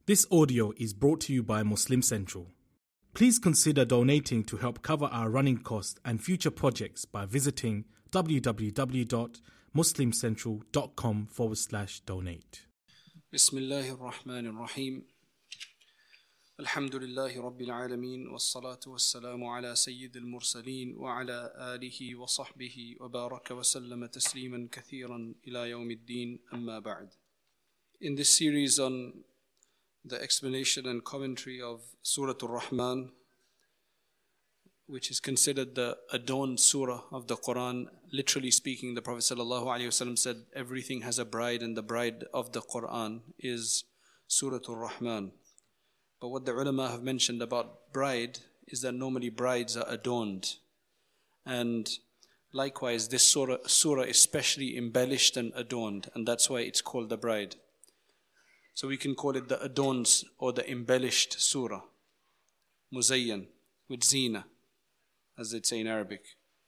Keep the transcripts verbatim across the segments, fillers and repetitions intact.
This audio is brought to you by Muslim Central. Please consider donating to help cover our running costs and future projects by visiting www.muslimcentral.com forward slash donate. Bismillahir Rahmanir Rahim. Alhamdulillahi Rabbil Alameen. Wassalatu wassalamu ala Sayyidil Mursaleen wa ala alihi wa sahbihi wa baraka wa sallama tasliman kathiran ila yawmiddin amma ba'd. In this series on the explanation and commentary of Surah Ar-Rahman, which is considered the adorned surah of the Quran. Literally speaking, the Prophet ﷺ said everything has a bride, and the bride of the Quran is Surah Ar-Rahman. But what the ulama have mentioned about bride is that normally brides are adorned. And likewise, this surah, surah is specially embellished and adorned, and that's why it's called the bride. So we can call it the adorned or the embellished surah. Muzayyan, with zina, as they say in Arabic.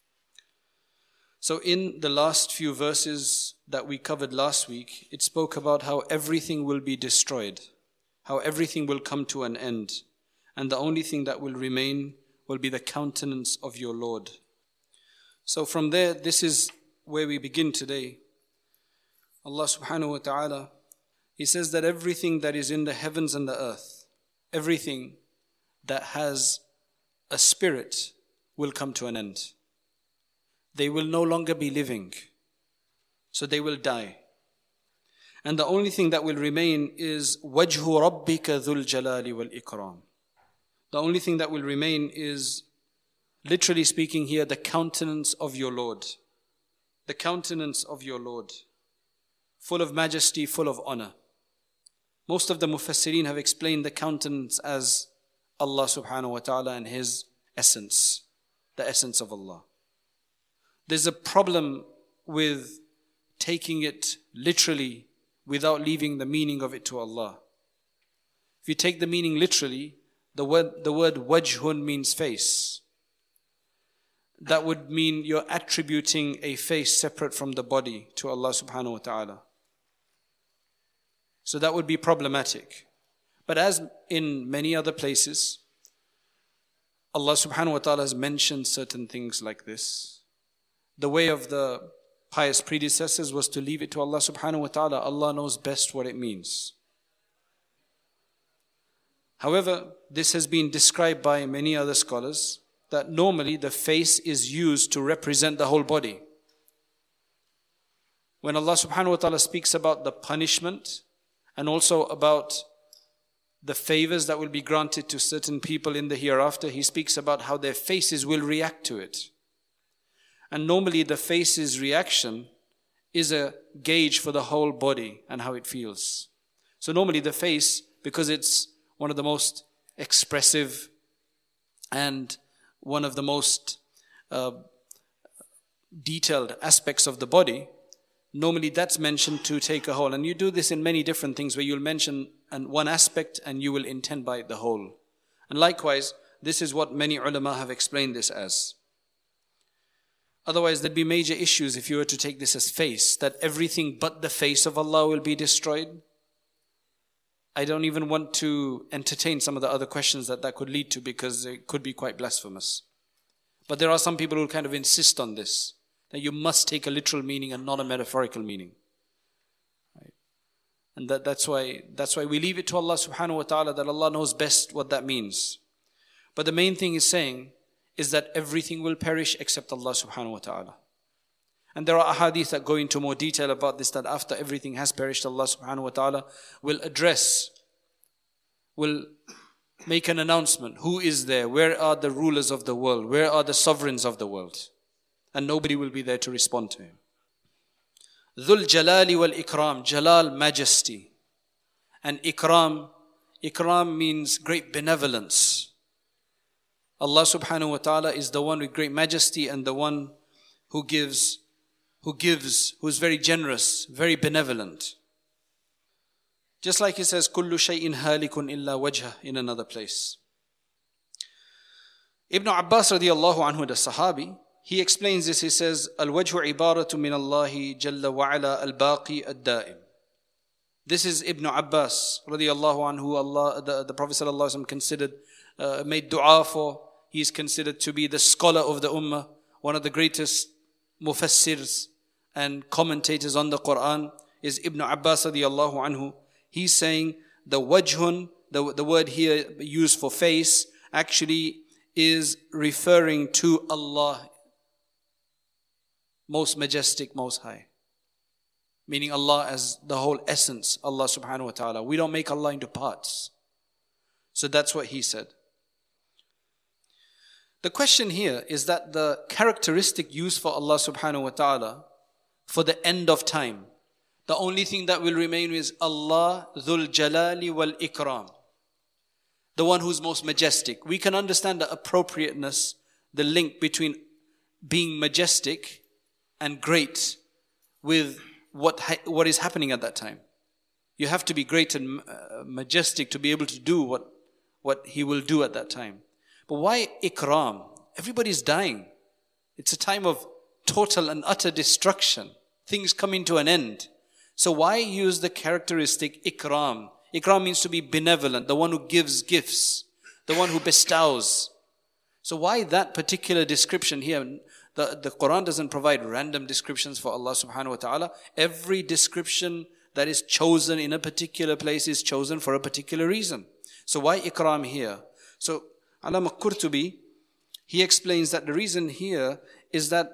So in the last few verses that we covered last week, it spoke about how everything will be destroyed, how everything will come to an end, and the only thing that will remain will be the countenance of your Lord. So from there, this is where we begin today. Allah subhanahu wa ta'ala, He says that everything that is in the heavens and the earth, everything that has a spirit will come to an end. They will no longer be living, so they will die. And the only thing that will remain is وَجْهُ رَبِّكَ ذُو الْجَلَالِ وَالْإِكْرَامِ. The only thing that will remain is, literally speaking here, the countenance of your Lord. The countenance of your Lord. Full of majesty, full of honor. Most of the Mufassirin have explained the countenance as Allah subhanahu wa ta'ala and His essence. The essence of Allah. There's a problem with taking it literally without leaving the meaning of it to Allah. If you take the meaning literally, the word, the word wajhun means face. That would mean you're attributing a face separate from the body to Allah subhanahu wa ta'ala. So that would be problematic. But as in many other places, Allah subhanahu wa ta'ala has mentioned certain things like this. The way of the pious predecessors was to leave it to Allah subhanahu wa ta'ala. Allah knows best what it means. However, this has been described by many other scholars that normally the face is used to represent the whole body. When Allah subhanahu wa ta'ala speaks about the punishment and also about the favors that will be granted to certain people in the hereafter, He speaks about how their faces will react to it. And normally the face's reaction is a gauge for the whole body and how it feels. So normally the face, because it's one of the most expressive and one of the most uh, detailed aspects of the body, normally that's mentioned to take a whole. And you do this in many different things where you'll mention an, one aspect and you will intend by it the whole. And likewise, this is what many ulama have explained this as. Otherwise, there'd be major issues if you were to take this as face, that everything but the face of Allah will be destroyed. I don't even want to entertain some of the other questions that that could lead to, because it could be quite blasphemous. But there are some people who kind of insist on this, that you must take a literal meaning and not a metaphorical meaning. Right? And that, that's why that's why we leave it to Allah subhanahu wa ta'ala, that Allah knows best what that means. But the main thing is saying is that everything will perish except Allah subhanahu wa ta'ala. And there are ahadith that go into more detail about this, that after everything has perished, Allah subhanahu wa ta'ala will address, will make an announcement. Who is there? Where are the rulers of the world? Where are the sovereigns of the world? And nobody will be there to respond to Him. Dhul Jalali wal Ikram. Jalal, majesty. And Ikram, Ikram means great benevolence. Allah subhanahu wa ta'ala is the one with great majesty and the one who gives, who gives, who is very generous, very benevolent. Just like He says, كُلُّ شَيْءٍ هَالِكٌ إِلَّا وَجْهَهُ in another place. Ibn Abbas radiallahu anhu, the Sahabi, he explains this. He says, الْوَجْهُ عِبَارَةٌ مِنَ اللَّهِ جَلَّ وَعَلَى الْبَاقِي الدَّائِمِ. This is Ibn Abbas radiallahu anhu, Allah, the, the Prophet sallallahu alaihi wasallam considered, uh, made dua for. He is considered to be the scholar of the ummah, one of the greatest mufassirs and commentators on the Quran is Ibn Abbas radiallahu anhu. He's saying the wajhun, the, the word here used for face, actually is referring to Allah, most majestic, most high. Meaning Allah as the whole essence, Allah subhanahu wa ta'ala. We don't make Allah into parts. So that's what he said. The question here is that the characteristic used for Allah subhanahu wa ta'ala for the end of time, the only thing that will remain is Allah dhul jalali wal ikram, the one who's most majestic. We can understand the appropriateness, the link between being majestic and great with what what is happening at that time. You have to be great and uh, majestic to be able to do what, what He will do at that time. But why ikram? Everybody's dying. It's a time of total and utter destruction. Things coming to an end. So why use the characteristic ikram? Ikram means to be benevolent, the one who gives gifts, the one who bestows. So why that particular description here? The, the Quran doesn't provide random descriptions for Allah subhanahu wa ta'ala. Every description that is chosen in a particular place is chosen for a particular reason. So why ikram here? So Allama Qurtubi, he explains that the reason here is that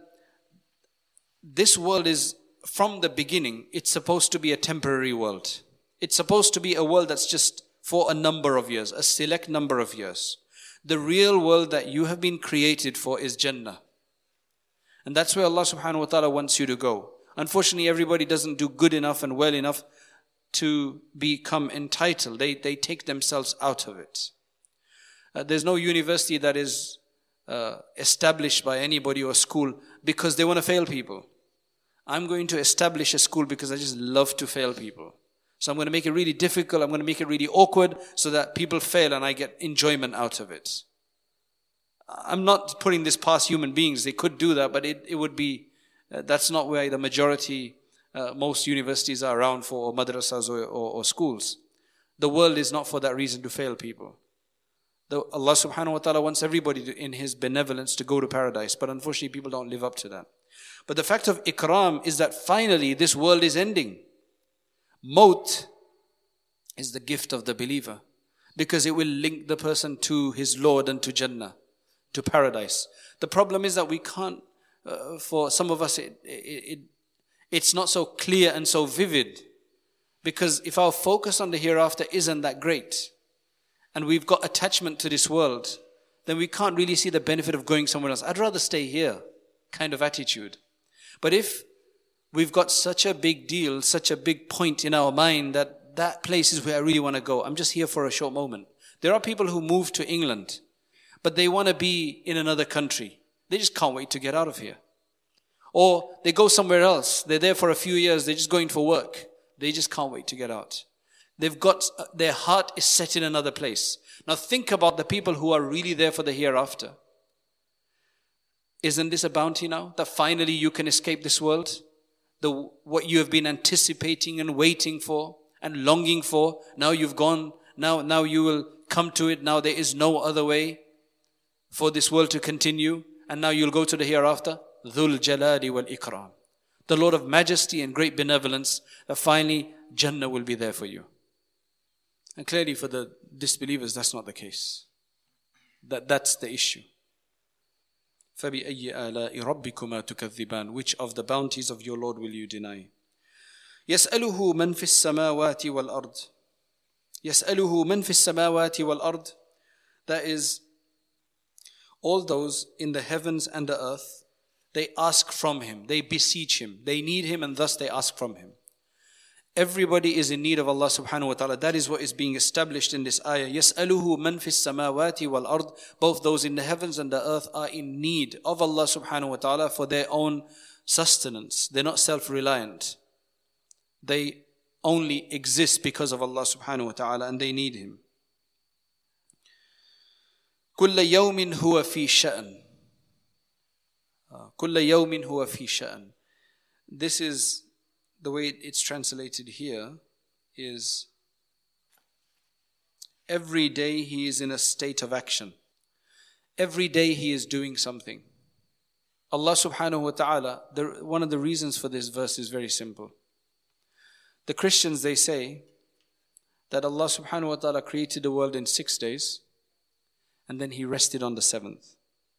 this world is, from the beginning, it's supposed to be a temporary world. It's supposed to be a world that's just for a number of years, a select number of years. The real world that you have been created for is Jannah. And that's where Allah subhanahu wa ta'ala wants you to go. Unfortunately, everybody doesn't do good enough and well enough to become entitled. They, they take themselves out of it. Uh, there's no university that is uh, established by anybody or school because they want to fail people. I'm going to establish a school because I just love to fail people. So I'm going to make it really difficult. I'm going to make it really awkward so that people fail and I get enjoyment out of it. I'm not putting this past human beings. They could do that, but it, it would be, uh, that's not where the majority, uh, most universities are around for, or madrasas or, or, or schools. The world is not for that reason to fail people. The, Allah subhanahu wa ta'ala wants everybody to, in His benevolence to go to paradise, but unfortunately people don't live up to that. But the fact of ikram is that finally this world is ending. Maut is the gift of the believer because it will link the person to his Lord and to Jannah, to paradise. The problem is that we can't, uh, for some of us, it, it, it, it's not so clear and so vivid because if our focus on the hereafter isn't that great and we've got attachment to this world, then we can't really see the benefit of going somewhere else. I'd rather stay here kind of attitude. But if we've got such a big deal, such a big point in our mind that that place is where I really want to go. I'm just here for a short moment. There are people who move to England, but they want to be in another country. They just can't wait to get out of here. Or they go somewhere else. They're there for a few years. They're just going for work. They just can't wait to get out. They've got, their heart is set in another place. Now think about the people who are really there for the hereafter. Isn't this a bounty now? That finally you can escape this world? The, what you have been anticipating and waiting for and longing for. Now you've gone. Now, now you will come to it. Now there is no other way for this world to continue. And now you'll go to the hereafter. Dhul Jalali wal Ikram. The Lord of majesty and great benevolence. That finally Jannah will be there for you. And clearly for the disbelievers, that's not the case. That, that's the issue. فَبِأَيِّ آلَاءِ رَبِّكُمَا تُكَذِّبَانِ Which of the bounties of your Lord will you deny? يَسْأَلُهُ مَنْ فِي السَّمَاوَاتِ وَالْأَرْضِ يَسْأَلُهُ مَنْ فِي السَّمَاوَاتِ وَالْأَرْضِ That is, all those in the heavens and the earth, they ask from Him, they beseech Him, they need Him and thus they ask from Him. Everybody is in need of Allah subhanahu wa ta'ala. That is what is being established in this ayah. يَسْأَلُهُ مَنْ فِي السَّمَاوَاتِ وَالْأَرْضِ Both those in the heavens and the earth are in need of Allah subhanahu wa ta'ala for their own sustenance. They're not self-reliant. They only exist because of Allah subhanahu wa ta'ala and they need Him. كُلَّ يَوْمٍ هُوَ فِي شَأْنٍ كُلَّ يَوْمٍ هُوَ فِي شَأْنٍ This is the way it's translated here is every day he is in a state of action. Every day he is doing something. Allah subhanahu wa ta'ala, the, one of the reasons for this verse is very simple. The Christians, they say that Allah subhanahu wa ta'ala created the world in six days and then he rested on the seventh.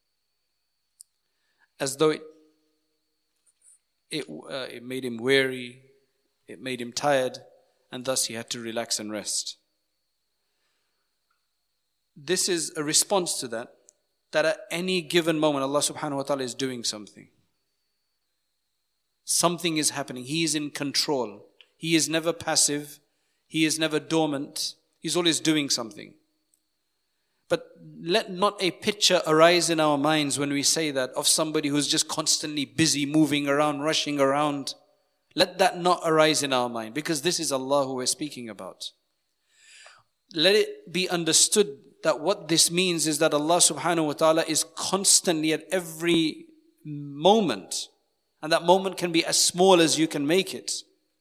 As though it, it, uh, it made him weary, it made him tired, and thus he had to relax and rest. This is a response to that, that at any given moment Allah subhanahu wa ta'ala is doing something. Something is happening. He is in control. He is never passive. He is never dormant. He's always doing something. But let not a picture arise in our minds when we say that of somebody who's just constantly busy, moving around, rushing around. Let that not arise in our mind, because this is Allah who we're speaking about. Let it be understood that what this means is that Allah subhanahu wa ta'ala is constantly at every moment. And that moment can be as small as you can make it.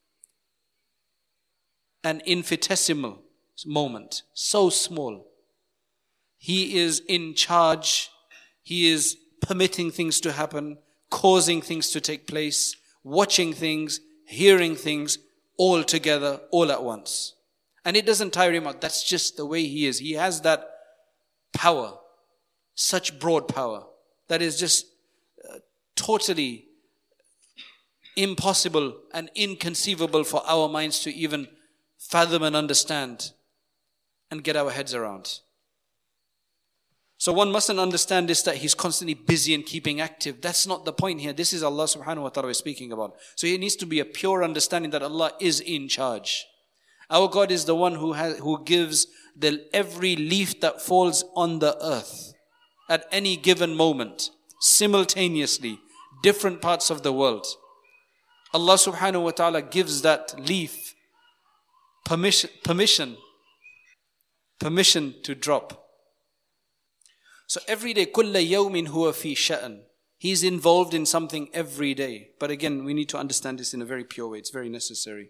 An infinitesimal moment, so small. He is in charge. He is permitting things to happen, causing things to take place, watching things, hearing things, all together, all at once. And it doesn't tire him out. That's just the way he is. He has that power, such broad power, that is just uh, totally impossible and inconceivable for our minds to even fathom and understand and get our heads around. So one mustn't understand this, that he's constantly busy and keeping active. That's not the point here. This is Allah subhanahu wa ta'ala we're speaking about. So it needs to be a pure understanding that Allah is in charge. Our God is the one who has, who gives the, every leaf that falls on the earth at any given moment, simultaneously, different parts of the world. Allah subhanahu wa ta'ala gives that leaf permission, permission, permission to drop. So every day, كُلَّ يَوْمٍ هُوَ فِي شَأْنٍ. He's involved in something every day. But again, we need to understand this in a very pure way. It's very necessary.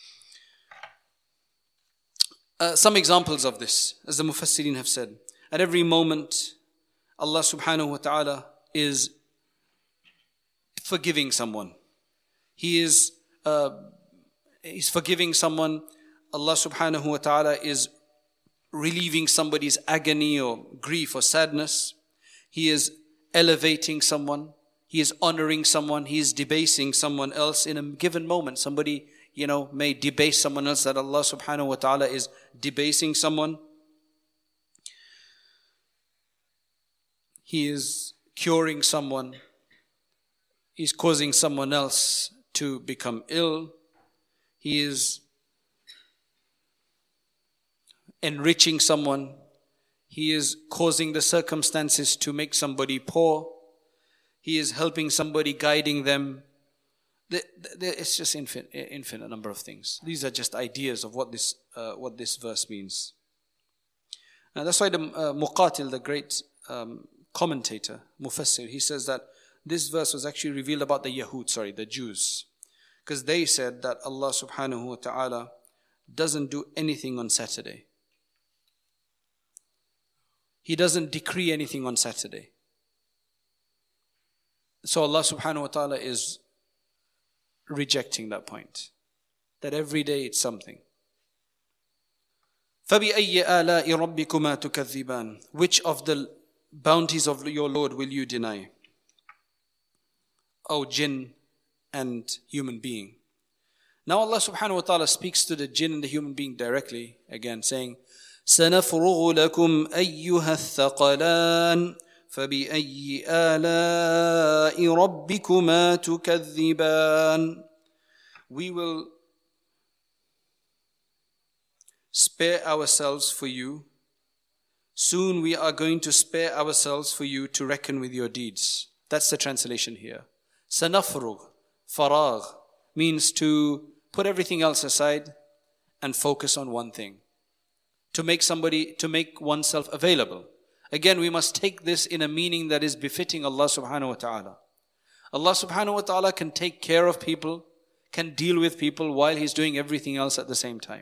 Uh, some examples of this, as the Mufassirin have said. At every moment, Allah subhanahu wa ta'ala is forgiving someone. He is uh, he's forgiving someone. Allah subhanahu wa ta'ala is relieving somebody's agony or grief or sadness. He is elevating someone. He is honoring someone. He is debasing someone else in a given moment. Somebody, you know, may debase someone else, that Allah subhanahu wa ta'ala is debasing someone. He is curing someone. He's causing someone else to become ill. He is enriching someone. He is causing the circumstances to make somebody poor. He is helping somebody, guiding them. It's just infinite, infinite number of things. These are just ideas of what this uh, what this verse means. And that's why the uh, Muqatil, the great um, commentator, Mufassir, he says that this verse was actually revealed about the Yahud, sorry, the Jews. Because they said that Allah subhanahu wa ta'ala doesn't do anything on Saturday. He doesn't decree anything on Saturday. So Allah subhanahu wa ta'ala is rejecting that point. That every day it's something. فَبِأَيِّ آلَاءِ رَبِّكُمَا تُكَذِّبَانِ. Which of the bounties of your Lord will you deny? O jinn and human being. Now Allah subhanahu wa ta'ala speaks to the jinn and the human being directly, again saying, سَنَفْرُغُ لَكُمْ أَيُّهَا الثَّقَلَانِ فَبِأَيِّ آلَاءِ رَبِّكُمَا تُكَذِّبَانِ. We will spare ourselves for you. Soon we are going to spare ourselves for you to reckon with your deeds. That's the translation here. سَنَفْرُغ, faragh, means to put everything else aside and focus on one thing. To make somebody, to make oneself available. Again, we must take this in a meaning that is befitting Allah subhanahu wa ta'ala. Allah subhanahu wa ta'ala can take care of people, can deal with people while He's doing everything else at the same time.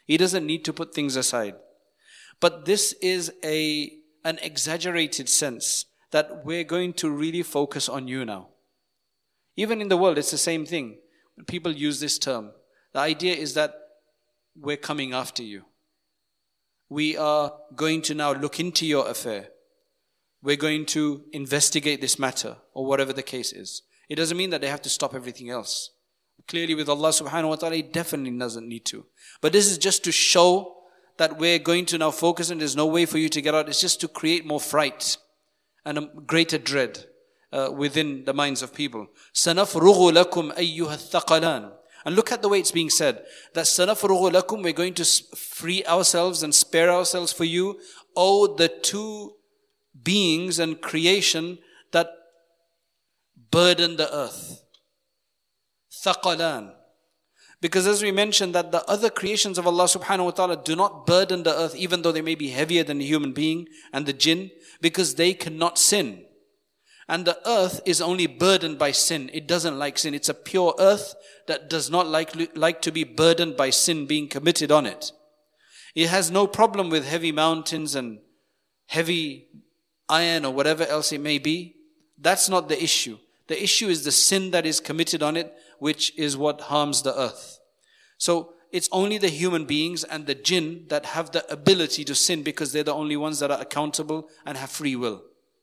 He doesn't need to put things aside. But this is a an exaggerated sense that we're going to really focus on you now. Even in the world, it's the same thing. When people use this term, the idea is that we're coming after you. We are going to now look into your affair. We're going to investigate this matter, or whatever the case is. It doesn't mean that they have to stop everything else. Clearly with Allah subhanahu wa ta'ala, He definitely doesn't need to. But this is just to show that we're going to now focus and there's no way for you to get out. It's just to create more fright and a greater dread uh, within the minds of people. سَنَفْرُغُ لَكُمْ أَيُّهَا الثَّقَلَانِ. And look at the way it's being said. That سَنَفْرُغُ لَكُمْ, we're going to free ourselves and spare ourselves for you. Oh, the two beings and creation that burden the earth. Thaqalan. Because as we mentioned that the other creations of Allah subhanahu wa ta'ala do not burden the earth, even though they may be heavier than the human being and the jinn, because they cannot sin. And the earth is only burdened by sin. It doesn't like sin. It's a pure earth that does not like, like to be burdened by sin being committed on it. It has no problem with heavy mountains and heavy iron or whatever else it may be. That's not the issue. The issue is the sin that is committed on it, which is what harms the earth. So it's only the human beings and the jinn that have the ability to sin, because they're the only ones that are accountable and have free will.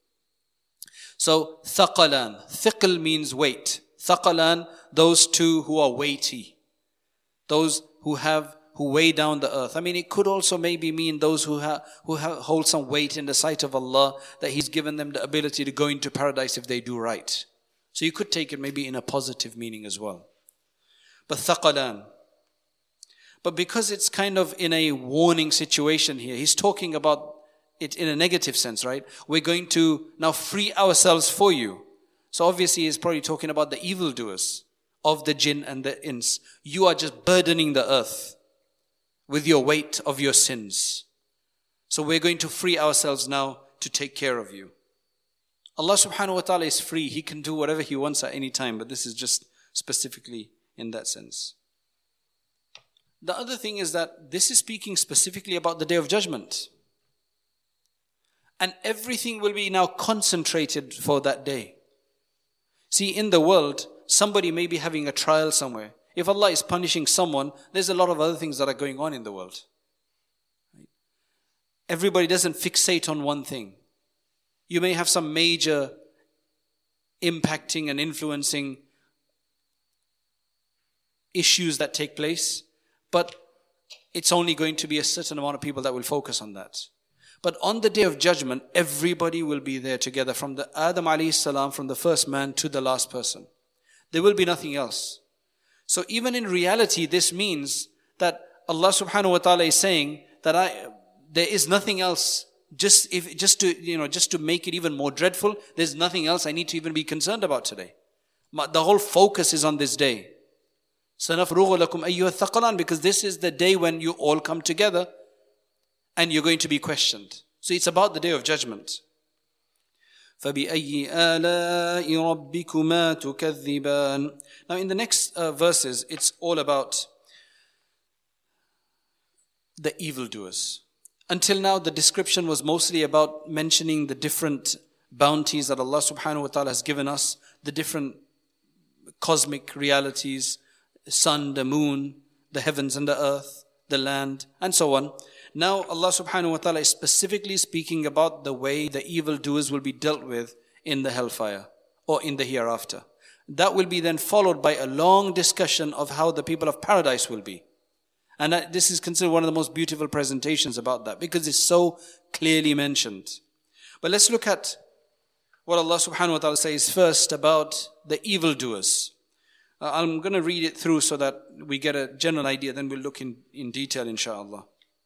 So thaqalan, thiql means weight. Thaqalan, those two who are weighty, those who have who weigh down the earth. I mean, it could also maybe mean those who have who have, hold some weight in the sight of Allah, that He's given them the ability to go into paradise if they do right. So you could take it maybe in a positive meaning as well. But thaqalan. But because it's kind of in a warning situation here, He's talking about it in a negative sense, right? We're going to now free ourselves for you. So obviously He's probably talking about the evildoers of the jinn and the ins. You are just burdening the earth with your weight of your sins. So we're going to free ourselves now to take care of you. Allah subhanahu wa ta'ala is free. He can do whatever He wants at any time, but this is just specifically in that sense. The other thing is that this is speaking specifically about the Day of Judgment. And everything will be now concentrated for that day. See, in the world, somebody may be having a trial somewhere. If Allah is punishing someone, there's a lot of other things that are going on in the world. Everybody doesn't fixate on one thing. You may have some major impacting and influencing issues that take place, but it's only going to be a certain amount of people that will focus on that. But on the Day of Judgment, everybody will be there together, from the Adam alayhi salam, from the first man to the last person. There will be nothing else. So even in reality, this means that Allah subhanahu wa ta'ala is saying that I, there is nothing else. Just if just to you know just to make it even more dreadful, there's nothing else I need to even be concerned about today. The whole focus is on this day. سَنَفْرُغُ لَكُمْ أَيُّهَا الثَّقَلَانِ, because this is the day when you all come together and you're going to be questioned. So it's about the Day of Judgment. فَبِأَيِّ آلَاءِ رَبِّكُمَا تُكَذِّبَانِ. Now in the next uh, verses, it's all about the evildoers. Until now, the description was mostly about mentioning the different bounties that Allah subhanahu wa ta'ala has given us, the different cosmic realities, the sun, the moon, the heavens and the earth, the land, and so on. Now Allah subhanahu wa ta'ala is specifically speaking about the way the evildoers will be dealt with in the hellfire or in the hereafter. That will be then followed by a long discussion of how the people of paradise will be. And this is considered one of the most beautiful presentations about that, because it's so clearly mentioned. But let's look at what Allah subhanahu wa ta'ala says first about the evildoers. Uh, I'm going to read it through so that we get a general idea, then we'll look in, in detail inshallah.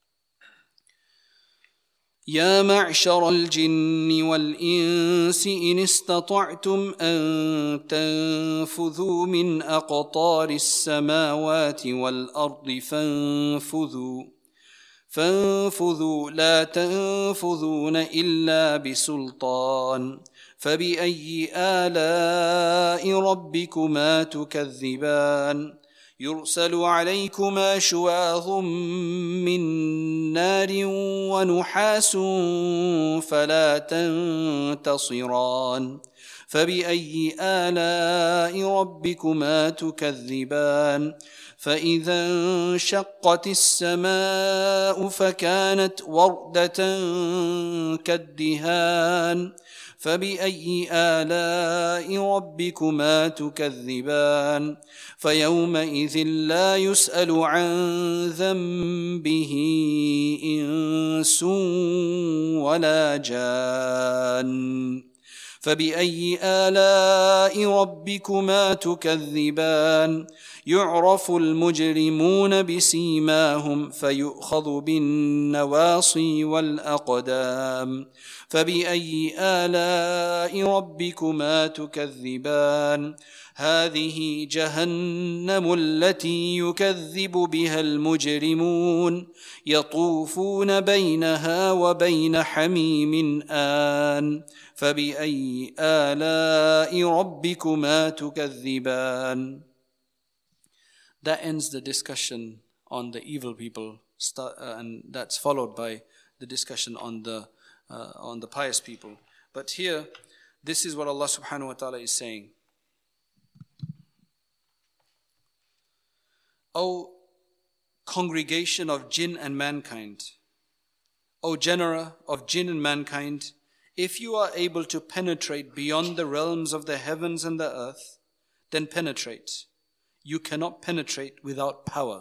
يا معشر الجن والإنس إن استطعتم أن تنفذوا من أقطار السماوات والأرض فانفذوا فانفذوا لا تنفذون إلا بسلطان فبأي آلاء ربكما تكذبان يرسل عليكما شواظ من نار ونحاس فلا تنتصران فبأي آلاء ربكما تكذبان فإذا انشقت السماء فكانت وردة كالدهان فبأي آلاء ربكما تكذبان فيومئذ لا يسأل عن ذنبه إنس ولا جان فبأي آلاء ربكما تكذبان يعرف المجرمون بسيماهم فيؤخذ بالنواصي والأقدام فبأي آلاء ربكما تكذبان هذه جهنم التي يكذب بها المجرمون يطوفون بينها وبين حميم آن فبأي آلاء ربكما تكذبان. That ends the discussion on the evil people, and that's followed by the discussion on the uh, on the pious people. But here, this is what Allah subhanahu wa ta'ala is saying. O congregation of jinn and mankind, O genera of jinn and mankind, if you are able to penetrate beyond the realms of the heavens and the earth, then penetrate. You cannot penetrate without power.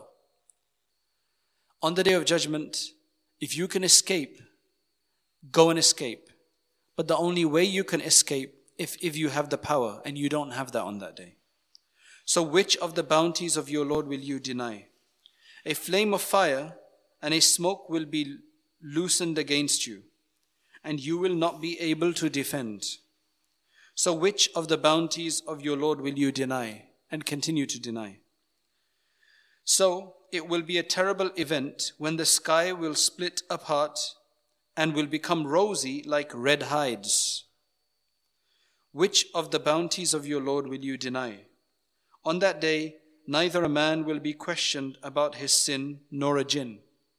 On the Day of Judgment, if you can escape, go and escape. But the only way you can escape if, if you have the power, and you don't have that on that day. So which of the bounties of your Lord will you deny? A flame of fire and a smoke will be loosened against you, and you will not be able to defend. So which of the bounties of your Lord will you deny and continue to deny? So it will be a terrible event when the sky will split apart and will become rosy like red hides. Which of the bounties of your Lord will you deny? On that day, neither a man will be questioned about his sin nor a jinn.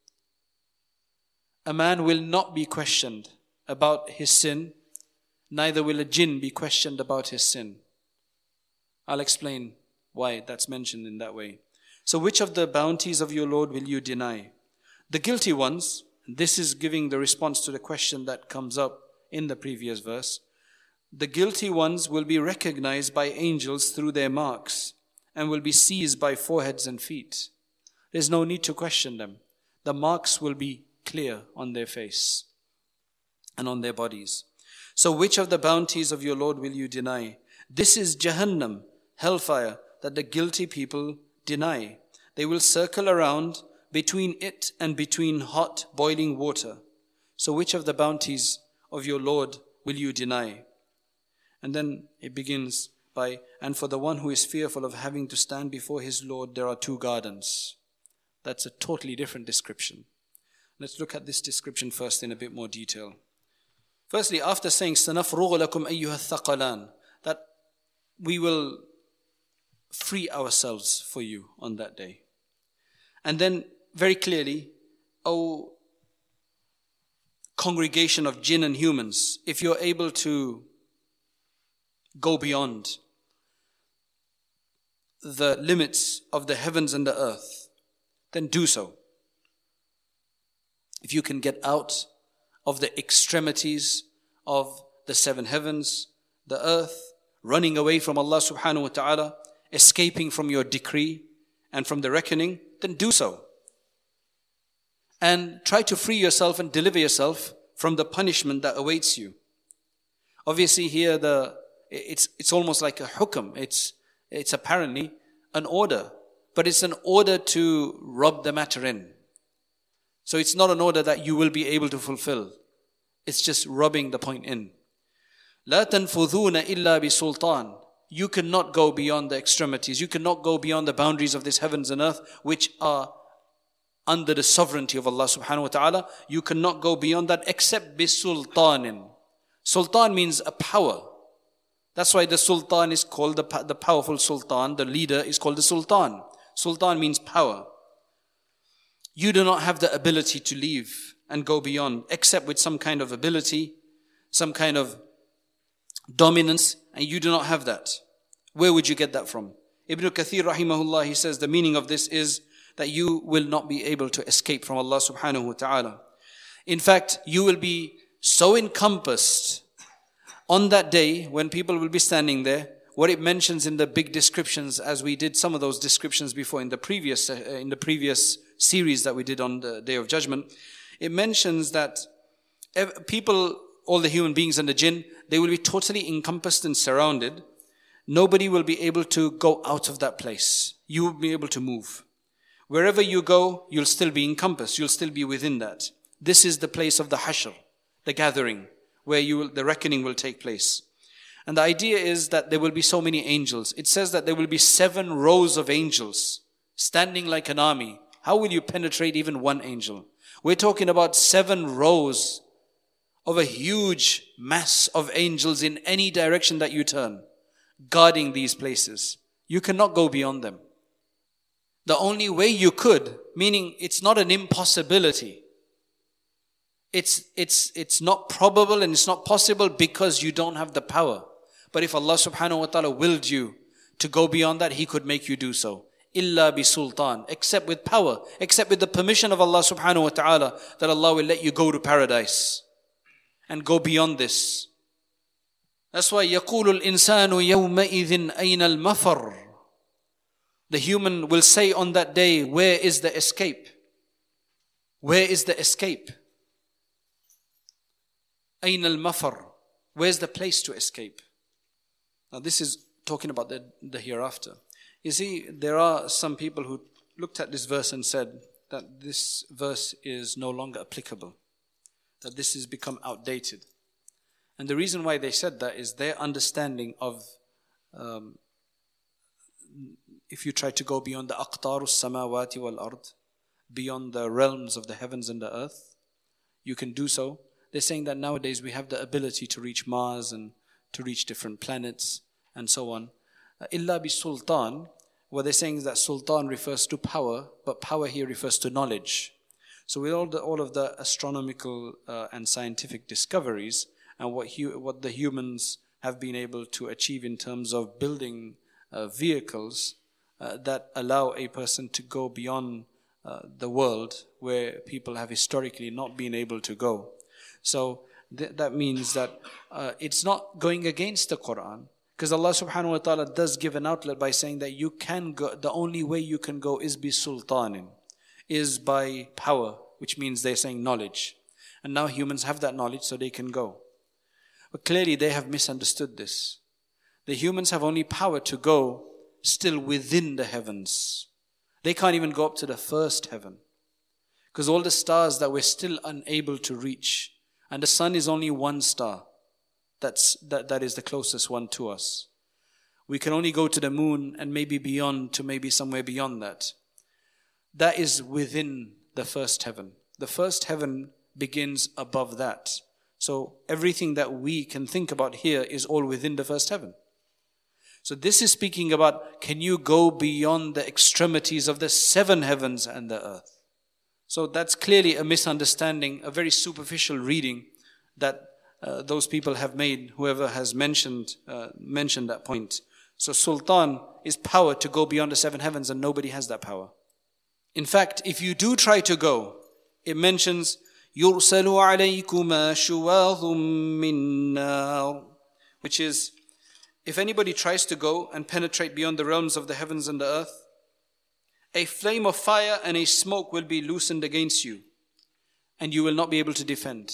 A man will not be questioned about his sin, neither will a jinn be questioned about his sin. I'll explain why that's mentioned in that way. So which of the bounties of your Lord will you deny? The guilty ones, this is giving the response to the question that comes up in the previous verse. The guilty ones will be recognized by angels through their marks and will be seized by foreheads and feet. There's no need to question them. The marks will be clear on their face and on their bodies. So which of the bounties of your Lord will you deny? This is Jahannam, hellfire, that the guilty people deny. They will circle around between it and between hot boiling water. So which of the bounties of your Lord will you deny? And then it begins by, and for the one who is fearful of having to stand before his Lord, there are two gardens. That's a totally different description. Let's look at this description first in a bit more detail. Firstly, after saying, سَنَفْرُغُ لَكُمْ أَيُّهَا الثَّقَلَانِ, that we will free ourselves for you on that day. And then very clearly, O congregation of jinn and humans, if you're able to go beyond the limits of the heavens and the earth, then do so. If you can get out of the extremities of the seven heavens, the earth, running away from Allah subhanahu wa ta'ala, escaping from your decree and from the reckoning, then do so. And try to free yourself and deliver yourself from the punishment that awaits you. Obviously here the it's it's almost like a hukam. It's it's apparently an order, but it's an order to rub the matter in. So it's not an order that you will be able to fulfill. It's just rubbing the point in. لا تنفذون إلا بسلطان. You cannot go beyond the extremities. You cannot go beyond the boundaries of this heavens and earth, which are under the sovereignty of Allah subhanahu wa ta'ala. You cannot go beyond that except bisultanin. Sultan means a power. That's why the sultan is called the, the powerful sultan. The leader is called the sultan. Sultan means power. You do not have the ability to leave and go beyond, except with some kind of ability, some kind of dominance, and you do not have that. Where would you get that from? Ibn Kathir rahimahullah, he says the meaning of this is that you will not be able to escape from Allah subhanahu wa ta'ala. In fact, you will be so encompassed on that day when people will be standing there. What it mentions in the big descriptions, as we did some of those descriptions before in the previous uh, in the previous series that we did on the Day of Judgment, it mentions that people, all the human beings and the jinn, they will be totally encompassed and surrounded. Nobody will be able to go out of that place. You will be able to move. Wherever you go, you'll still be encompassed. You'll still be within that. This is the place of the hashr, the gathering, where you will, the reckoning will take place. And the idea is that there will be so many angels. It says that there will be seven rows of angels standing like an army. How will you penetrate even one angel? We're talking about seven rows of a huge mass of angels in any direction that you turn, guarding these places. You cannot go beyond them. The only way you could, meaning it's not an impossibility. It's, it's, it's not probable and it's not possible because you don't have the power. But if Allah subhanahu wa ta'ala willed you to go beyond that, He could make you do so. Illa bi sultan, except with power, except with the permission of Allah subhanahu wa ta'ala, that Allah will let you go to paradise and go beyond this. That's why يَقُولُ الْإِنسَانُ يَوْمَئِذٍ أَيْنَ الْمَفَرُ. The human will say on that day, where is the escape? Where is the escape? أَيْنَ الْمَفَرُ. Where's the place to escape? Now this is talking about the, the hereafter. You see, there are some people who looked at this verse and said that this verse is no longer applicable, that this has become outdated. And the reason why they said that is their understanding of, um, if you try to go beyond the aqtaru samawati wal ard, beyond the realms of the heavens and the earth, you can do so. They're saying that nowadays we have the ability to reach Mars and to reach different planets and so on. Illa bi sultan, what they're saying is that sultan refers to power, but power here refers to knowledge. So with all the, all of the astronomical uh, and scientific discoveries and what hu- what the humans have been able to achieve in terms of building uh, vehicles uh, that allow a person to go beyond uh, the world where people have historically not been able to go. So th- that means that uh, it's not going against the Quran, because Allah subhanahu wa ta'ala does give an outlet by saying that you can go, the only way you can go is bi sultanin, is by power, which means they're saying knowledge. And now humans have that knowledge so they can go. But clearly they have misunderstood this. The humans have only power to go still within the heavens. They can't even go up to the first heaven, because all the stars that we're still unable to reach, and the sun is only one star. That's, that, that is the closest one to us. We can only go to the moon and maybe beyond, to maybe somewhere beyond that. That is within the first heaven. The first heaven begins above that. So everything that we can think about here is all within the first heaven. So this is speaking about, can you go beyond the extremities of the seven heavens and the earth? So that's clearly a misunderstanding, a very superficial reading that uh, those people have made, whoever has mentioned uh, mentioned that point. So sultan is power to go beyond the seven heavens, and nobody has that power. In fact, if you do try to go, it mentions يُرْسَلُ عَلَيْكُمَا شُوَاظٌ مِّن نَارٍ, which is, if anybody tries to go and penetrate beyond the realms of the heavens and the earth, a flame of fire and a smoke will be loosened against you, and you will not be able to defend.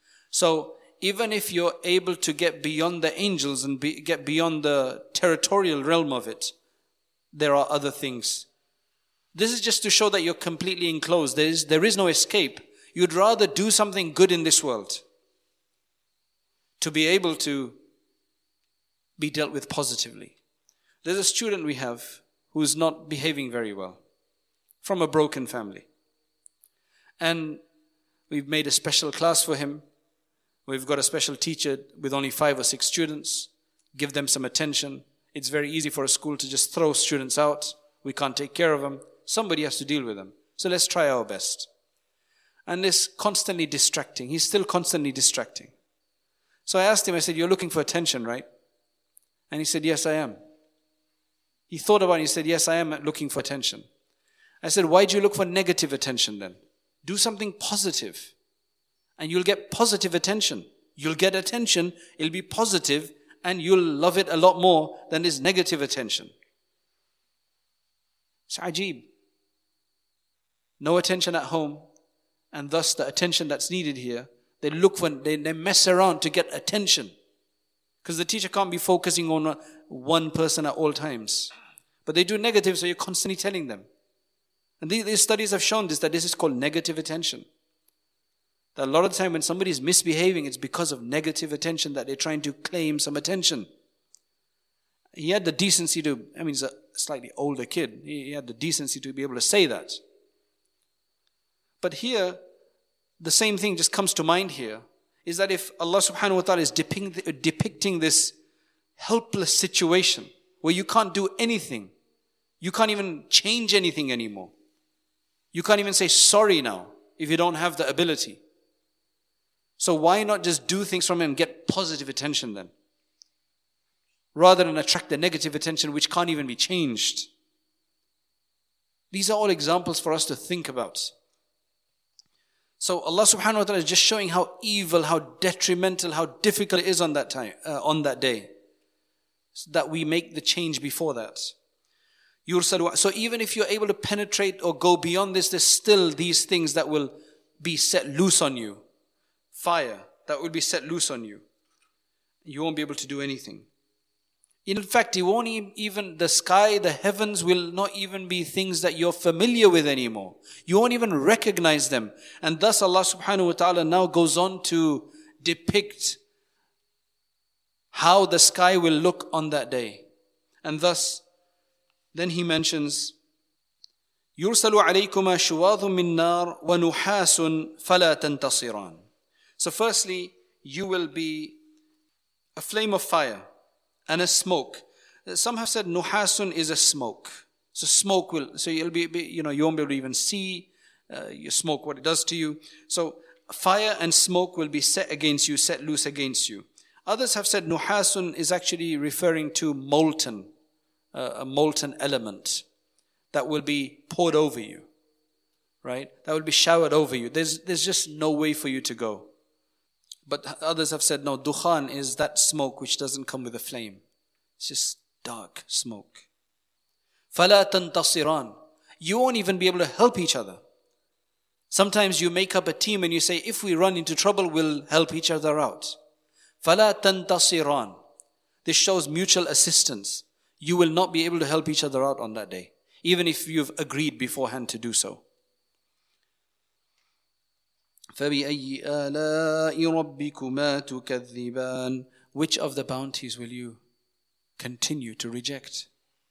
So even if you're able to get beyond the angels and be, get beyond the territorial realm of it, there are other things. This is just to show that you're completely enclosed. There is, there is no escape. You'd rather do something good in this world to be able to be dealt with positively. There's a student we have who's not behaving very well, from a broken family. And we've made a special class for him. We've got a special teacher with only five or six students. Give them some attention. It's very easy for a school to just throw students out we can't take care of them. Somebody has to deal with them. So let's try our best. And this constantly distracting. He's still constantly distracting. So I asked him, I said, you're looking for attention, right? And he said, yes, I am. He thought about it, he said, yes, I am looking for attention. I said, why do you look for negative attention then? Do something positive. And you'll get positive attention. You'll get attention, it'll be positive, and you'll love it a lot more than this negative attention. It's ajeeb. No attention at home, and thus the attention that's needed here, they look for, they, they mess around to get attention. Because the teacher can't be focusing on one person at all times. But they do negative, so you're constantly telling them. And these, these studies have shown this, that this is called negative attention. That a lot of the time when somebody is misbehaving, it's because of negative attention, that they're trying to claim some attention. He had the decency to, I mean, he's a slightly older kid. He, he had the decency to be able to say that. But here, the same thing just comes to mind here, is that if Allah subhanahu wa ta'ala is depicting, depicting this helpless situation where you can't do anything, you can't even change anything anymore. You can't even say sorry now if you don't have the ability. So why not just do things from him and get positive attention then? Rather than attract the negative attention which can't even be changed. These are all examples for us to think about. So Allah subhanahu wa ta'ala is just showing how evil, how detrimental, how difficult it is on that time, uh, on that day. So that we make the change before that. So even if you're able to penetrate or go beyond this, there's still these things that will be set loose on you. Fire that will be set loose on you. You won't be able to do anything. In fact, you won't even, the sky, the heavens will not even be things that you're familiar with anymore. You won't even recognize them. And thus Allah subhanahu wa ta'ala now goes on to depict how the sky will look on that day. And thus, then he mentions, يُرْسَلُ عَلَيْكُمَا شُوَاظٌ مِّن نَارٍ وَنُحَاسٌ فَلَا تَنْتَصِرَانِ. So firstly, you will be a flame of fire and a smoke. Some have said nuhasun is a smoke. So smoke will, so you'll be, you know, you won't be able to even see uh, your smoke, what it does to you. So fire and smoke will be set against you, set loose against you. Others have said nuhasun is actually referring to molten, uh, a molten element that will be poured over you, right? That will be showered over you. There's, there's just no way for you to go. But others have said, no, dukhan is that smoke which doesn't come with a flame. It's just dark smoke. فَلَا تَنْتَصِرَانِ. You won't even be able to help each other. Sometimes you make up a team and you say, if we run into trouble, we'll help each other out. فَلَا تَنْتَصِرَانِ. This shows mutual assistance. You will not be able to help each other out on that day, even if you've agreed beforehand to do so. فَبِأَيِّ آلَاءِ رَبِّكُمَا تُكَذِّبَانِ. Which of the bounties will you continue to reject?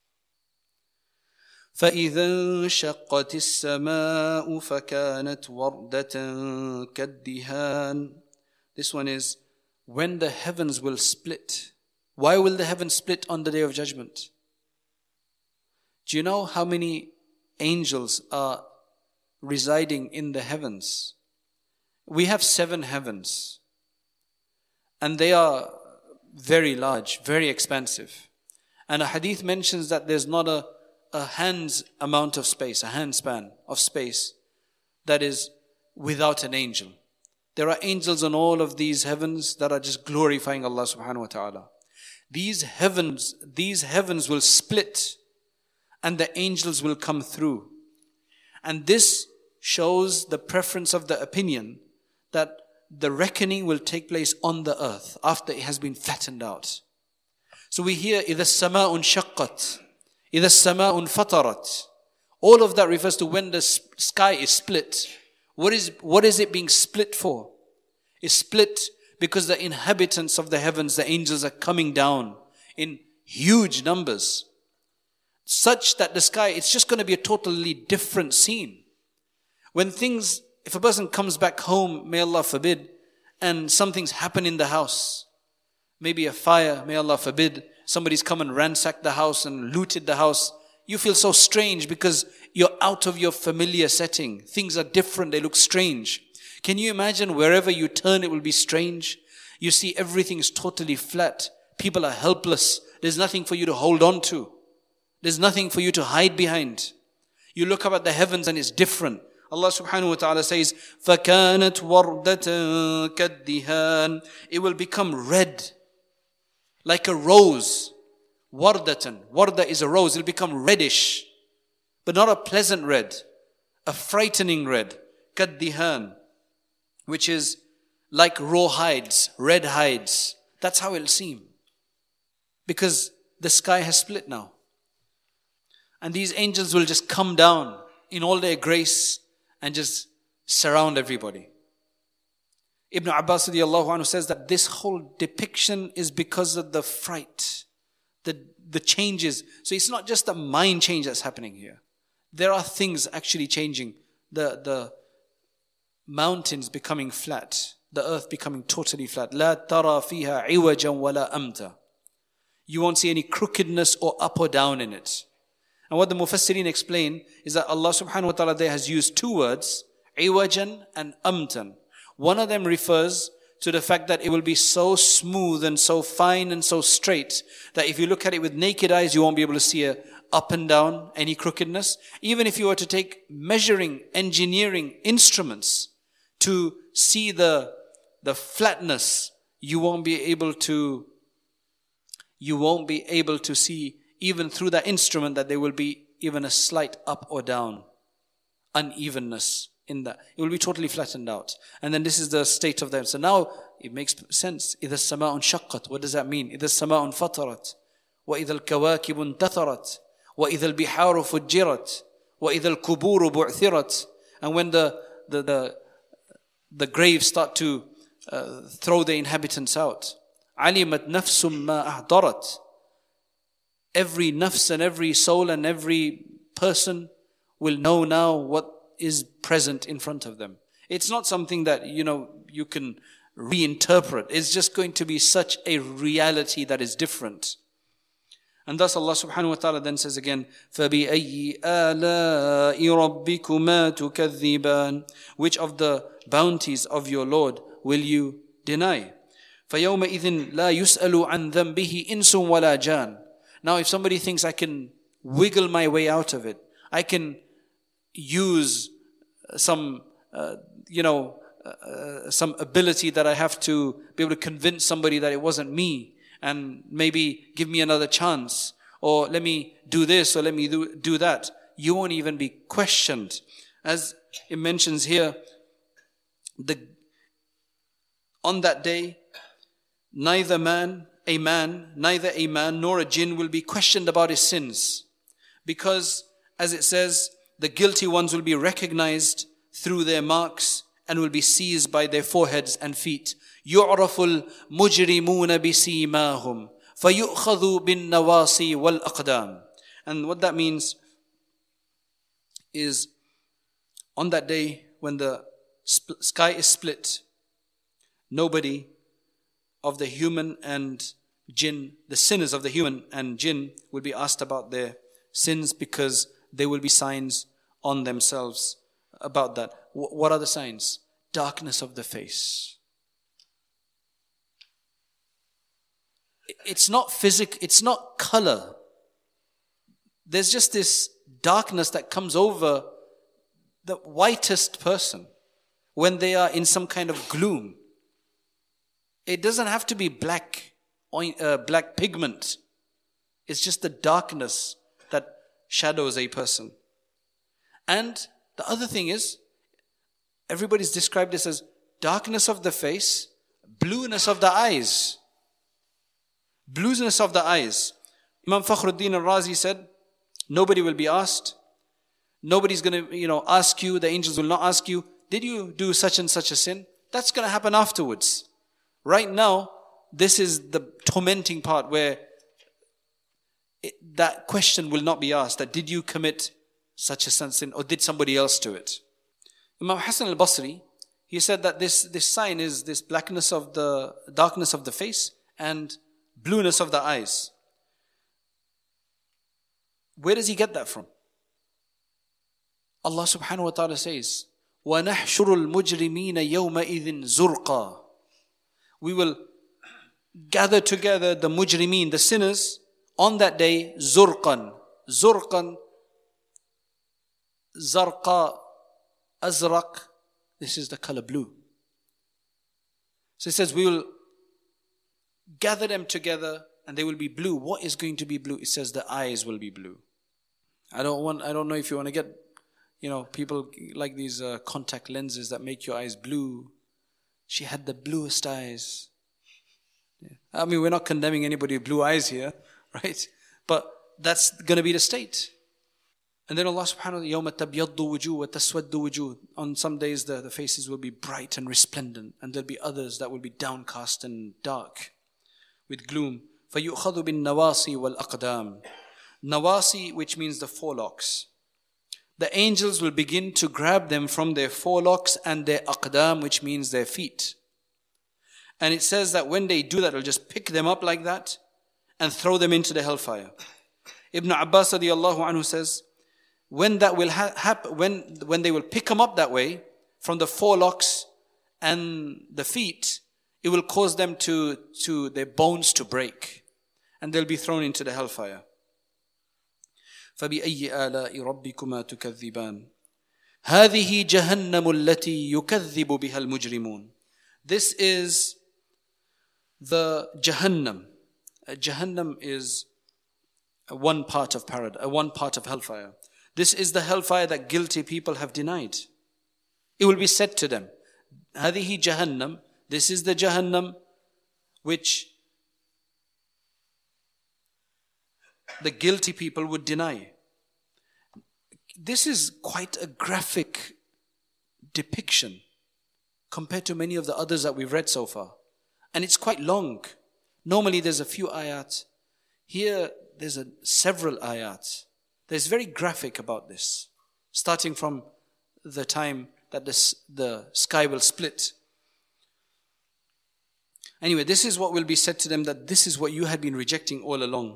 فَإِذَا انشَقَّتِ السَّمَاءُ فَكَانَتْ وَرْدَةً كَالدِّهَانِ. This one is, when the heavens will split. Why will the heavens split on the Day of Judgment? Do you know how many angels are residing in the heavens? We have seven heavens, and they are very large, very expansive. And a hadith mentions that there's not a, a hand's amount of space, a handspan of space that is without an angel. There are angels on all of these heavens that are just glorifying Allah subhanahu wa ta'ala. These heavens, these heavens will split and the angels will come through. And this shows the preference of the opinion that the reckoning will take place on the earth after it has been flattened out. So we hear إِذَا السَّمَاءُ انشَقَّتْ إِذَا السَّمَاءُ انفَطَرَتْ. All of that refers to when the sky is split. What is, what is it being split for? It's split because the inhabitants of the heavens, the angels, are coming down in huge numbers. Such that the sky, it's just going to be a totally different scene. When things, if a person comes back home, may Allah forbid, and something's happened in the house, maybe a fire, may Allah forbid, somebody's come and ransacked the house and looted the house, you feel so strange because you're out of your familiar setting. Things are different, they look strange. Can you imagine wherever you turn it will be strange? You see everything is totally flat. People are helpless. There's nothing for you to hold on to. There's nothing for you to hide behind. You look up at the heavens and it's different. Allah subhanahu wa ta'ala says, فَكَانَتْ وَرْدَةً كَالدِّهَانِ It will become red, like a rose. Wardatan. Warda is a rose. It'll become reddish, but not a pleasant red, a frightening red. Kaddihan, which is like raw hides, red hides. That's how it'll seem. Because the sky has split now. And these angels will just come down in all their grace and just surround everybody. Ibn Abbas radiallahu anhu says that this whole depiction is because of the fright, the, the changes. So it's not just a mind change that's happening here. There are things actually changing. The, the mountains becoming flat, the earth becoming totally flat. لا ترى فيها عوجا ولا أمتا. You won't see any crookedness or up or down in it. And what the Mufassirin explain is that Allah subhanahu wa ta'ala there has used two words, iwajan and amtan. One of them refers to the fact that it will be so smooth and so fine and so straight that if you look at it with naked eyes, you won't be able to see a up and down, any crookedness. Even if you were to take measuring, engineering instruments to see the, the flatness, you won't be able to, you won't be able to see even through that instrument that there will be even a slight up or down, unevenness in that. It will be totally flattened out. And then this is the state of them. So now it makes sense. إِذَا السَّمَاءُ انشَقَّتْ What does that mean? إِذَا السَّمَاءُ انفطرت وَإِذَا الْكَوَاكِبُ انتثرت وَإِذَا الْبِحَارُ فُجِّرَتْ وَإِذَا الْكُبُورُ بُعْثِرَتْ And when the, the, the, the graves start to uh, throw the inhabitants out. عَلِمَتْ نَفْسٌ مَا أَحْضَرَتْ Every nafs and every soul and every person will know now what is present in front of them. It's not something that, you know, you can reinterpret. It's just going to be such a reality that is different. And thus Allah subhanahu wa ta'ala then says again, فَبِأَيِّ آلَاءِ رَبِّكُمَا تُكَذِّبَانِ Which of the bounties of your Lord will you deny? فَيَوْمَئِذٍ لَا يُسْأَلُ عَنْ ذَنْبِهِ إِنسٌ وَلَا جَانٌ Now if somebody thinks I can wiggle my way out of it, I can use some, uh, you know, uh, some ability that I have to be able to convince somebody that it wasn't me and maybe give me another chance, or let me do this or let me do, do that. You won't even be questioned. As it mentions here, the on that day, neither man A man, neither a man nor a jinn will be questioned about his sins. Because, as it says, the guilty ones will be recognized through their marks and will be seized by their foreheads and feet. يُعْرَفُ الْمُجْرِمُونَ بِسِيمَاهُمْ فَيُؤْخَذُوا بِالنَّوَاصِي وَالْأَقْدَامِ And what that means is, on that day when the sp- sky is split, nobody of the human and jinn, the sinners of the human and jinn will be asked about their sins because there will be signs on themselves about that. W- what are the signs? Darkness of the face. It's not physical, it's not color. There's just this darkness that comes over the whitest person when they are in some kind of gloom. It doesn't have to be black, uh, black pigment. It's just the darkness that shadows a person. And the other thing is, everybody's described this as darkness of the face, blueness of the eyes. Blueness of the eyes. Imam Fakhruddin al-Razi said, nobody will be asked. Nobody's going to, you know, ask you. The angels will not ask you, did you do such and such a sin? That's going to happen afterwards. Right now, this is the tormenting part where it, that question will not be asked, that did you commit such a sin or did somebody else do it? Imam Hassan al-Basri, he said that this, this sign is this blackness of the, darkness of the face and blueness of the eyes. Where does he get that from? Allah subhanahu wa ta'ala says, وَنَحْشُرُ الْمُجْرِمِينَ يَوْمَئِذٍ زُرْقًا. We will gather together the mujrimeen, the sinners, on that day, zurqan. Zurqan, zarqa, azraq. This is the color blue. So it says we will gather them together and they will be blue. What is going to be blue? It says the eyes will be blue. I don't want. I don't know if you want to get, you know, people like these uh, contact lenses that make your eyes blue. She had the bluest eyes. Yeah. I mean, we're not condemning anybody with blue eyes here, right? But that's going to be the state. And then Allah subhanahu wa ta'ala, يَوْمَ تَبْيَضُّ وُجُوهُ وَتَسْوَدُّ وُجُوهُ. On some days the, the faces will be bright and resplendent, and there'll be others that will be downcast and dark with gloom. فَيُؤْخَذُ بِالنَّوَاصِي وَالْأَقْدَامِ. Nawasi, which means the forelocks. The angels will begin to grab them from their forelocks and their aqdam, which means their feet. And it says that when they do that, they'll just pick them up like that and throw them into the hellfire. Ibn Abbas radiallahu anhu says, when that will ha- happen, when, when they will pick them up that way, from the forelocks and the feet, it will cause them to, to their bones to break. And they'll be thrown into the hellfire. فَبِأَيِّ آلَاءِ رَبِّكُمَا تُكَذِّبَانِ هَذِهِ جَهَنَّمُ الَّتِي يُكَذِّبُ بِهَا الْمُجْرِمُونَ. This is the Jahannam. Uh, Jahannam is one part of paradise, one part of hellfire. This is the hellfire that guilty people have denied. It will be said to them, هَذِهِ جَهَنَّمْ. This is the Jahannam which the guilty people would deny. This is quite a graphic depiction compared to many of the others that we've read so far. And it's quite long. Normally there's a few ayat. Here there's a, several ayat. There's very graphic about this. Starting from the time that this, the sky will split. Anyway, this is what will be said to them, that this is what you had been rejecting all along.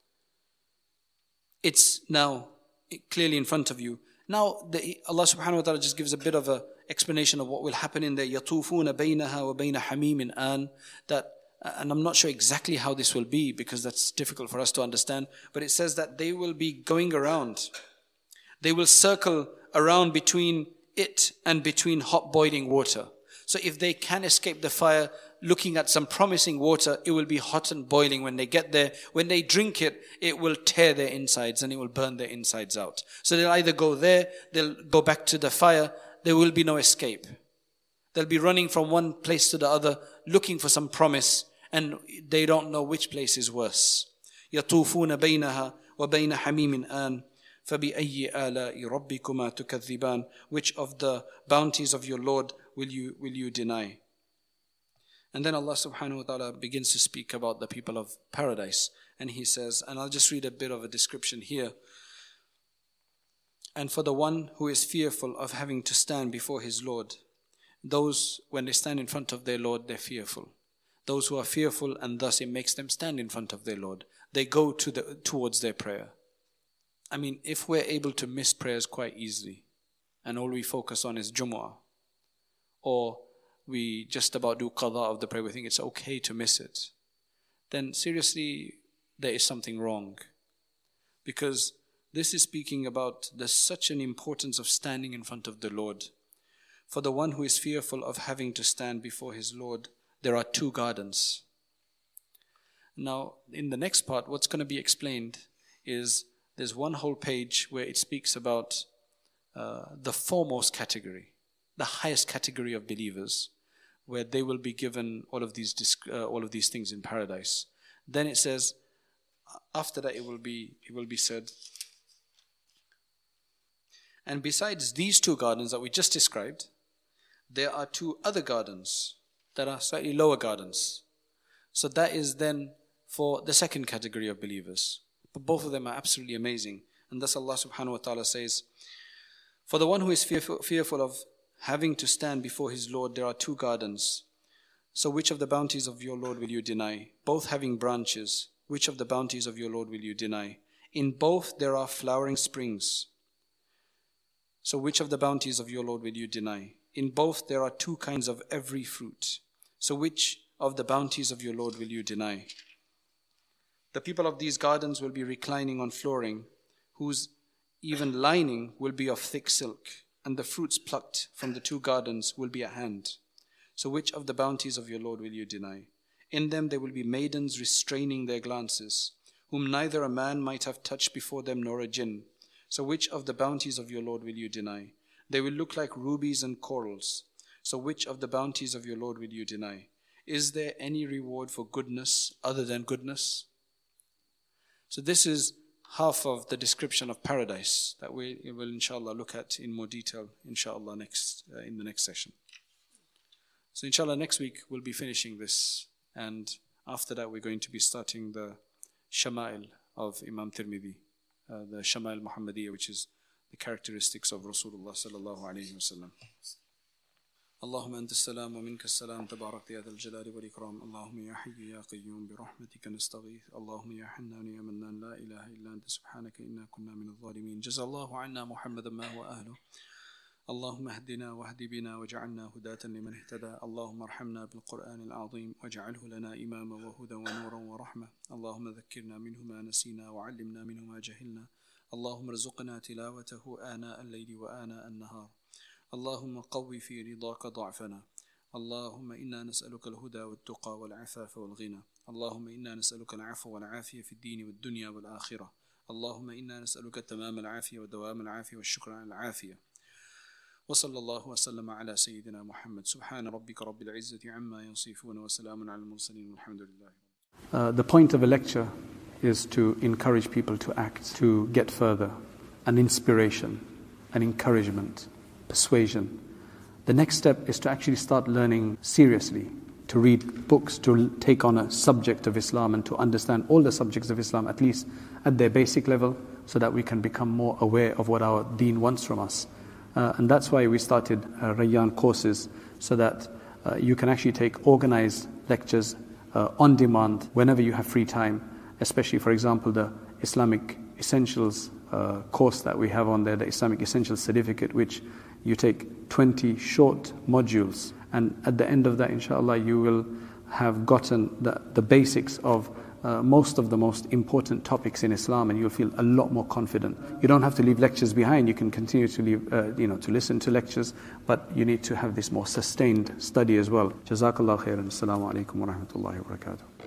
It's now clearly in front of you. Now, the, Allah subhanahu wa ta'ala just gives a bit of an explanation of what will happen in there. يَطُوفُونَ بَيْنَهَا وَبَيْنَ حَمِيمٍ آن. That, and I'm not sure exactly how this will be because that's difficult for us to understand. But it says that they will be going around. They will circle around between it and between hot boiling water. So if they can escape the fire, looking at some promising water, it will be hot and boiling when they get there. When they drink it, it will tear their insides and it will burn their insides out. So they'll either go there, they'll go back to the fire, there will be no escape. They'll be running from one place to the other, looking for some promise, and they don't know which place is worse. يَطُوفُونَ بَيْنَهَا وَبَيْنَ حَمِيمٍ آن فَبِأَيِّ آلَاءِ رَبِّكُمَا تُكَذِّبَانِ. Which of the bounties of your Lord will you will you deny? And then Allah subhanahu wa ta'ala begins to speak about the people of paradise. And He says, and I'll just read a bit of a description here. And for the one who is fearful of having to stand before his Lord, those, when they stand in front of their Lord, they're fearful. Those who are fearful, and thus it makes them stand in front of their Lord, they go to the towards their prayer. I mean, if we're able to miss prayers quite easily, and all we focus on is Jumu'ah, or we just about do qadha of the prayer, we think it's okay to miss it, then seriously, there is something wrong. Because this is speaking about there's such an importance of standing in front of the Lord. For the one who is fearful of having to stand before his Lord, there are two gardens. Now, in the next part, what's going to be explained is there's one whole page where it speaks about uh, the foremost category, the highest category of believers, where they will be given all of these uh, all of these things in paradise. Then it says, after that it will be it will be said, and besides these two gardens that we just described, there are two other gardens that are slightly lower gardens. So that is then for the second category of believers. But both of them are absolutely amazing. And thus Allah subhanahu wa ta'ala says, for the one who is fearful, fearful of having to stand before his Lord, there are two gardens. So which of the bounties of your Lord will you deny? Both having branches. Which of the bounties of your Lord will you deny? In both there are flowering springs. So which of the bounties of your Lord will you deny? In both there are two kinds of every fruit. So which of the bounties of your Lord will you deny? The people of these gardens will be reclining on flooring, whose even lining will be of thick silk, and the fruits plucked from the two gardens will be at hand. So which of the bounties of your Lord will you deny? In them there will be maidens restraining their glances, whom neither a man might have touched before them nor a jinn. So which of the bounties of your Lord will you deny? They will look like rubies and corals. So which of the bounties of your Lord will you deny? Is there any reward for goodness other than goodness? So this is half of the description of paradise that we will inshallah look at in more detail inshallah next uh, in the next session. So inshallah next week we'll be finishing this, and after that we're going to be starting the Shama'il of Imam Tirmidhi, uh, the Shama'il Muhammadiyya, which is the characteristics of Rasulullah sallallahu alayhi wa sallam. اللهم أنت السلام ومنك السلام تبارك يا ذا الجلال والإكرام اللهم يا حي يا قيوم برحمتك نستغيث اللهم يا حنان يا منان لا إله إلا أنت سبحانك إنا كنا من الظالمين جزا الله عنا محمدا ما هو أهله اللهم اهدنا واهد بنا وجعلنا هداة لمن اهتدى اللهم ارحمنا بالقرآن العظيم واجعله لنا إماما وهدى ونورا ورحمة اللهم ذكرنا منه ما نسينا وعلمنا منه ما جهلنا اللهم ارزقنا تلاوته آناء الليل وآناء النهار اللهم قوي في رضاك ضعفنا اللهم إنا نسألك الهدى والتقى والعفاف والغنى اللهم إنا نسألك العفو والعافية في الدين والدنيا والآخرة اللهم إنا نسألك تمام العافية ودوام العافية والشكر على العافية وصلى الله وسلم على سيدنا محمد سبحان ربك رب العزة عما يصفون وسلام على المرسلين والحمد لله. Uh, the point of a lecture is to encourage people to act, to get further, an inspiration, an encouragement, persuasion. The next step is to actually start learning seriously, to read books, to take on a subject of Islam and to understand all the subjects of Islam, at least at their basic level, so that we can become more aware of what our deen wants from us. Uh, and that's why we started uh, Rayyan courses, so that uh, you can actually take organized lectures uh, on demand whenever you have free time, especially, for example, the Islamic Essentials uh, course that we have on there, the Islamic Essentials Certificate, which you take twenty short modules, and at the end of that, inshallah, you will have gotten the, the basics of uh, most of the most important topics in Islam, and you'll feel a lot more confident. You don't have to leave lectures behind. You can continue to leave, uh, you know, to listen to lectures, but you need to have this more sustained study as well. Jazakallah khairan. Assalamu alaikum wa rahmatullahi wa barakatuh.